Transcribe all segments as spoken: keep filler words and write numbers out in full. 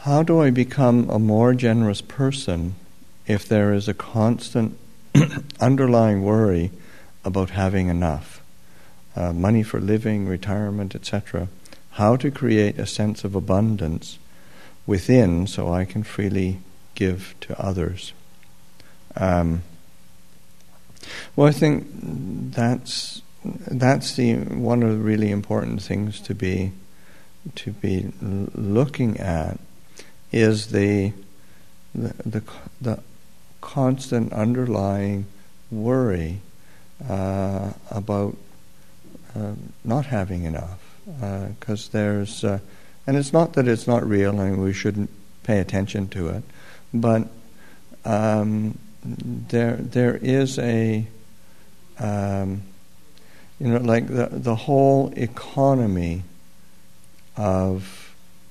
how do I become a more generous person if there is a constant underlying worry about having enough, uh, money for living, retirement, et cetera? How to create a sense of abundance within so I can freely give to others. Um, well, I think that's that's the one of the really important things to be to be l- looking at is the the the, the constant underlying worry uh, about uh, not having enough, because uh, there's uh, and it's not that it's not real and we shouldn't pay attention to it, but um, there there is a um, you know like the the whole economy of,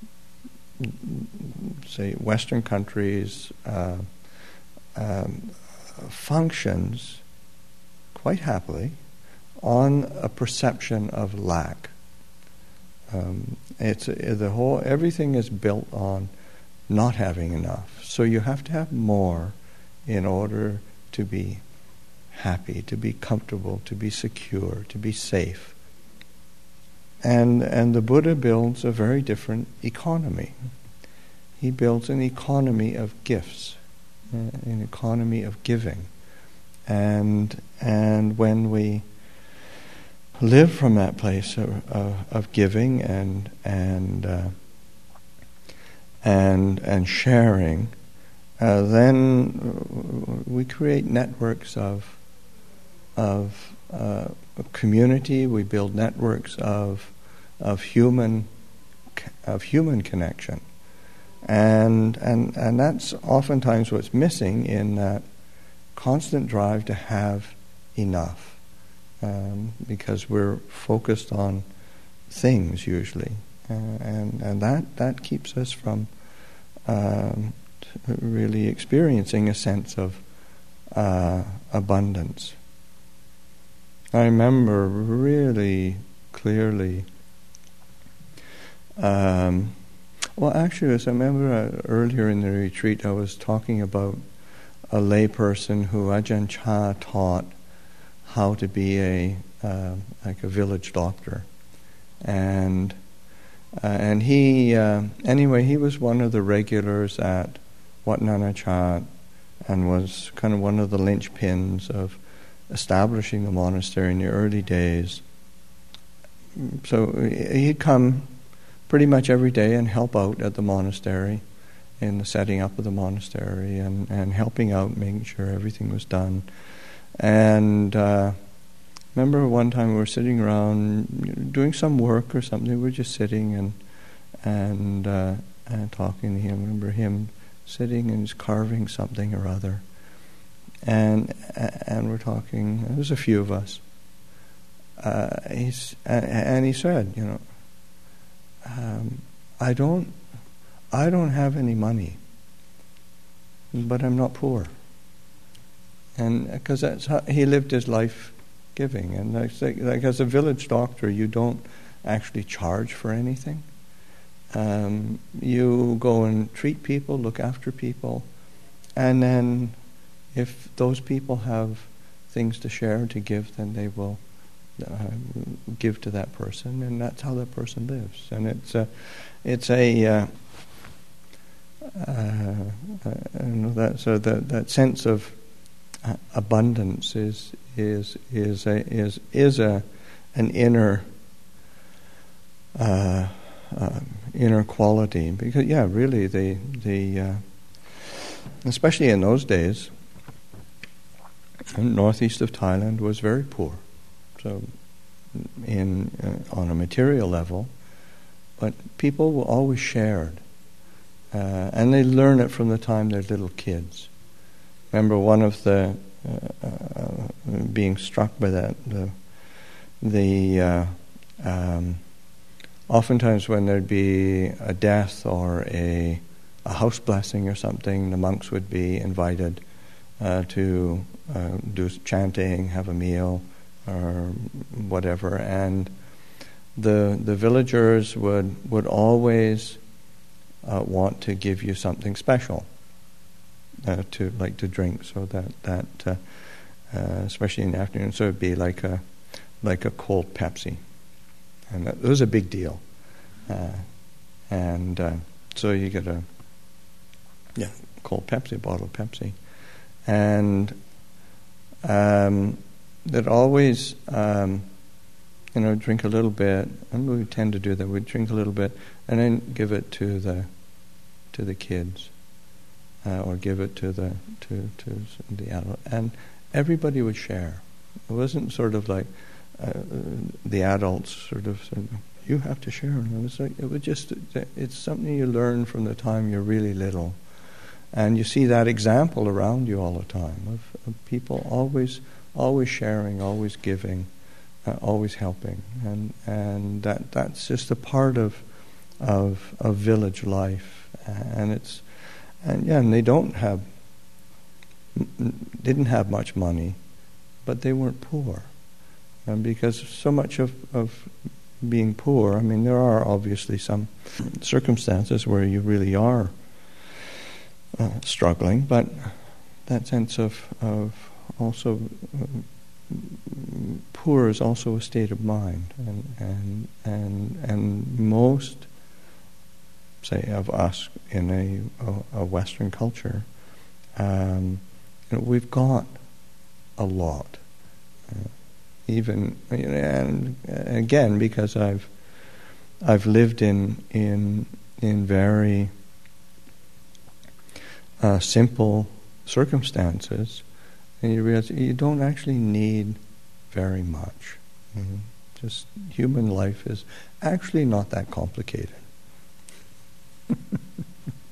say, Western countries uh, um, functions quite happily on a perception of lack. Um, it's the whole everything is built on not having enough. So you have to have more in order to be happy, to be comfortable, to be secure, to be safe. And and the Buddha builds a very different economy. He builds an economy of gifts, uh, an economy of giving. And and when we live from that place of, of, of giving and and uh, and and sharing, uh, then we create networks of of uh, community. We build networks of of human of human connection, and and and that's oftentimes what's missing in that constant drive to have enough, um, because we're focused on things usually, uh, and and that that keeps us from um, really experiencing a sense of uh, abundance. I remember really clearly. Um, well, actually, as I remember uh, earlier in the retreat, I was talking about a layperson who Ajahn Chah taught how to be a uh, like a village doctor, and uh, and he uh, anyway he was one of the regulars at Wat Nanachat and was kind of one of the linchpins of establishing the monastery in the early days. So he'd come pretty much every day and help out at the monastery, in the setting up of the monastery, and, and helping out, making sure everything was done. And uh, remember one time we were sitting around doing some work or something. We were just sitting and and uh, and talking to him. I remember him sitting and he's carving something or other, and and we're talking. There was a few of us. Uh, he's and, and he said, you know. Um, I don't, I don't have any money, but I'm not poor. And because that's how he lived his life, giving. And like, like as a village doctor, you don't actually charge for anything. Um, you go and treat people, look after people, and then if those people have things to share, to give, then they will Uh, give to that person, and that's how that person lives. And it's a, it's a, uh, uh, uh, you know, that so that that sense of uh, abundance is is is a is is a an inner uh, uh, inner quality, because yeah, really the the uh, especially in those days, northeast of Thailand was very poor. So, in uh, on a material level, but people were always shared, uh, and they learn it from the time they're little kids. Remember, one of the uh, uh, being struck by that the the uh, um, oftentimes when there'd be a death or a a house blessing or something, the monks would be invited uh, to uh, do chanting, have a meal, or whatever, and the the villagers would would always uh, want to give you something special uh, to like to drink, so that that uh, uh, especially in the afternoon, so it'd be like a like a cold Pepsi, and that was a big deal. Uh, and uh, so you get a yeah cold Pepsi, a bottle of Pepsi, and um, that always. Um, You know, drink a little bit, and we tend to do that. We drink a little bit, and then give it to the to the kids, uh, or give it to the to to the adult, and everybody would share. It wasn't sort of like uh, the adults sort of said, "You have to share." And it was like it was just it's something you learn from the time you're really little, and you see that example around you all the time of, of people always always sharing, always giving. Uh, always helping, and and that that's just a part of of of village life, and it's and yeah, and they don't have didn't have much money, but they weren't poor, and because so much of of being poor, I mean, there are obviously some circumstances where you really are uh, struggling, but that sense of of also. Uh, Poor is also a state of mind, and and and and most, say, of us in a a, a Western culture, um, you know, we've got a lot. Uh, even and again, because I've I've lived in in in very uh, simple circumstances. And you realize you don't actually need very much. Mm-hmm. Just human life is actually not that complicated.